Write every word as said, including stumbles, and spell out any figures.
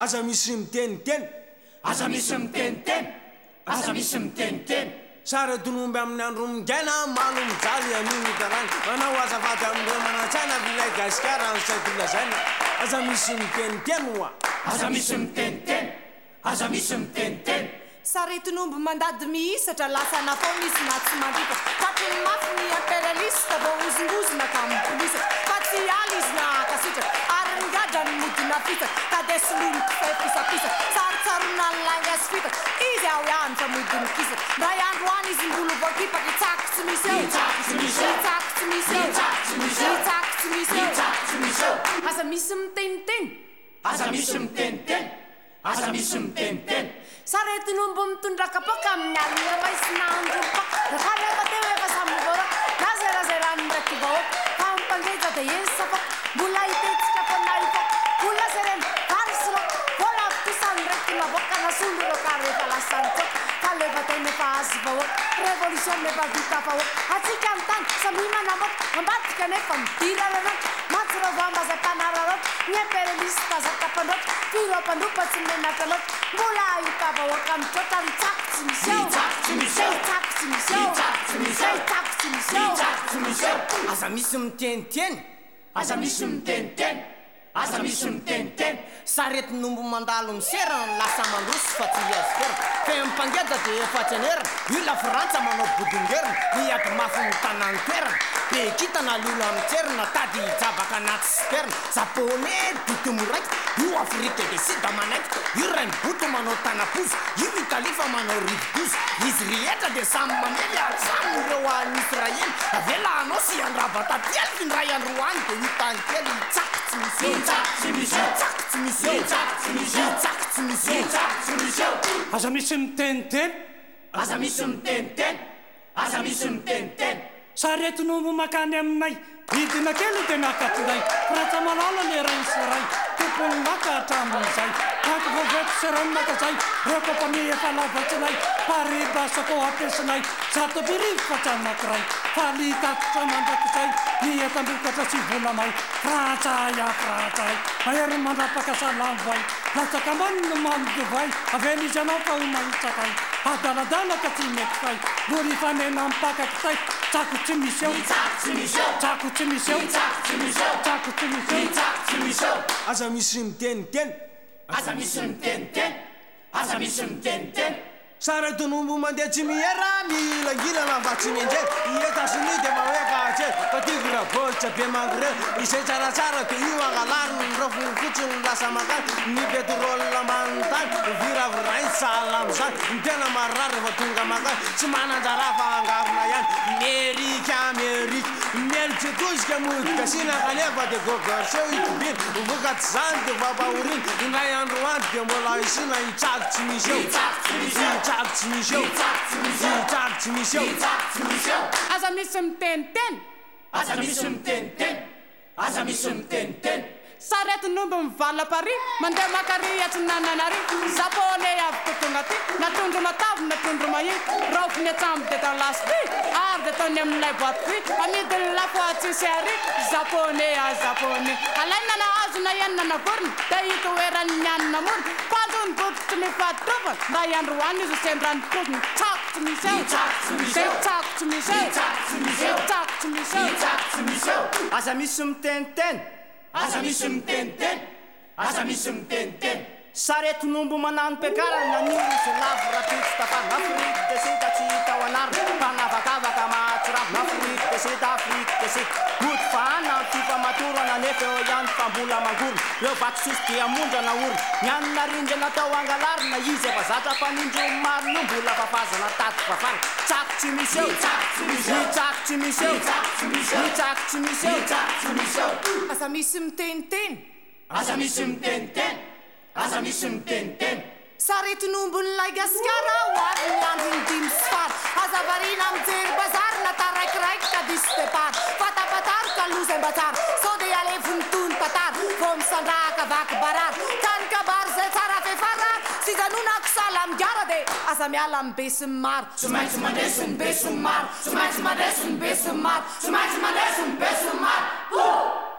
aza misy miteniteny aza misy miteniteny aza misy miteniteny sary tonomby amin'ny andro migaina mano mijaly aniny karany manao azafady amindreo manantsana vilay gasikara saitolazana aza misy miteniteny oa aza misy miteniteny aza misy miteniteny saretonomby mandady mihisatra lasana fao misy na tsy mandrika fatry ny mafy ny imperialiste vao ozongozona ka mipolisa fa tsy aly izy na akasitra ary ngadra ny modina fita ka desiloniky fefisapisa saritsarona ny langasy fita izy ao ihany fa modiny kisa ndray andro any izy mbolo voakipaky itsako tsy misy eo itsako tsy misy eo itsako tsy misy eo itsako tsy misy eo itsako tsy misy eo itsako tsy misy eo aza misy miteniteny aza misy miteniteny aza misy miteniteny saretonomby mitondrakapoka amin'ny alina maisina andropa rehefa teo efa samyvora nazerazerany ndraiky vahoaka fa mpangeja de eny safaka mbola hitetsika fanayfa mbola zereny varisilo vola pisany ndraiky navoaka nasolo ro ka rehefa lasany toka ka lefa teny efa azy vahoaka révolution nefa vita vahoaka atsika amin'ny tany samimanamboaka ambadika nefa midira raraka matsirovambazampanararota ny imperialiste azakapandroka firopandropa tsy menaka loka mbola ahita vahoaka mitrota mitsako tsy misy eo itsako tsy misy eo itsako tsy misy eo itsako tsy misy eo itsako tsy misy eo itsako tsy misy eo aza misy miteniteny aza misy miteniteny aza misy miteniteny saretonomby mandalo miserana lasa mandroso fa tsy azokera fa mipangeda de efatsy anerana io la frantsa manao bodingerina niaty mafy ny tanantoerana be kitana lolo amintserina tady jabaka anaty sperna japonais ditomoraiky io afrique de sud manaiky io ray miboto manao tanapozy io italifa manao rivodozy izy rehetra de samy mamely atsamy ireo any israely avela anao sy andrava tatiely findray androany de hitany kely itsako tsy misy eo itsako tsy misy eo itsako tsy misy eo itsako tsy misy eo itsako tsy misy eo itsako tsy misy eo aza misy miteniteny aza misy miteniteny aza misy miteniteny saretonomby makany aminay hidina kely de nakatynay ratsa malala le ray sy ray tompony maka hatramin'izay kako voveto seranonakazay rekopami efa lavatsinay pare basako ampesinay zato birivo fa tsy anakiray falitatotra mandrakizay nietandrokatra sy volamay frantsay a frantsay mahery mandrapaka salamvoay latsaka manino manodovay avela izy anao fa ho mahitsakay adaladala ka tsy mety fay vory fanena mipakakitay tsako tsy misy eo itsako tsy misy eo tsako tsy misy eo itsako tsy misy eo tsako tsy misy eo itsako tsy misy eo aza misy miteniteny aza misy miteniteny aza misy miteniteny saretonomby mandeha tsy mihera milangilana va tsy miendreny ietasiny de mahoeka atse fa tiako raha bolitra be mangre izay tsaratsara de io angalariny rofony fotsiny lasa makany ny petrole manontany viravirainy sahala amizany ny tena marary rehefa tonga makany tsy mananjara fa angarona ihany merika amerika mielitsy tozika modikasina kanefa de gogorseo itibiny vokaty zany de vampahoriny inay andro any de mbola isina itsako tsy misy eo itsako tsy misy eo itsako tsy misy eo itsako tsy misy eo itsako tsy misy eo itsako tsy misy eo aza misy miteniteny aza misy miteniteny aza misy miteniteny saretonomby mivala pari mandeha makary atsinananary japonais avy totonga ty natondro matavy natondro mahiny raofiny atsamby de dalasy ty ary de taony amin'ilay boaty ty amidiny lafo atsisy ary japonais a japonais alaina na azo na ianina navorony de hito oerany mianina morony fantony bototry mifatrova mba iandro hoany izy sendrany tokony tsako tsy misy eo itsako tsy misy eo tsako tsy misy eo itsako tsy misy eo tsako tsy misy eo itsako tsy misy eo aza misy miteniteny aza misy miteniteny aza misy miteniteny saretonomby manano mpiakarana naniny sy lavo rapitsy tapana afrique de sud tsy hita ao anarina mpanavakavaka mahatsiravo afrique de sud afrique de sud moty fahana fifamatorana nefa eo ihany fambola mangorona reo vakisosy de amondrana orona nyanina rindry natao angalarina izy efa zatra fanindro maro no mbola fafazana taty fafana tsako tsy misy eo itsako tsy misy eo itsako tsy misy eo itsako tsy misy eo itsako tsy misy eo itsako tsy misy eo aza misy miteniteny aza misy miteniteny aza misy miteniteny saretonomby ny lagasikara hoavy ny androny dimy sy fara aza varina mijery bazary nataraikiraiky ka disy depara fatapatary ka lozam-batsara sao de alevony tony tatara vo misandraka vaky barara tany kabary zay tsara fefara sy janonako sala migara de aza miala mibesy maro tsy maintsy mandresiny besiny maro tsy maintsy mandresiny besiny maro tsy maintsy mandresiny besiny maro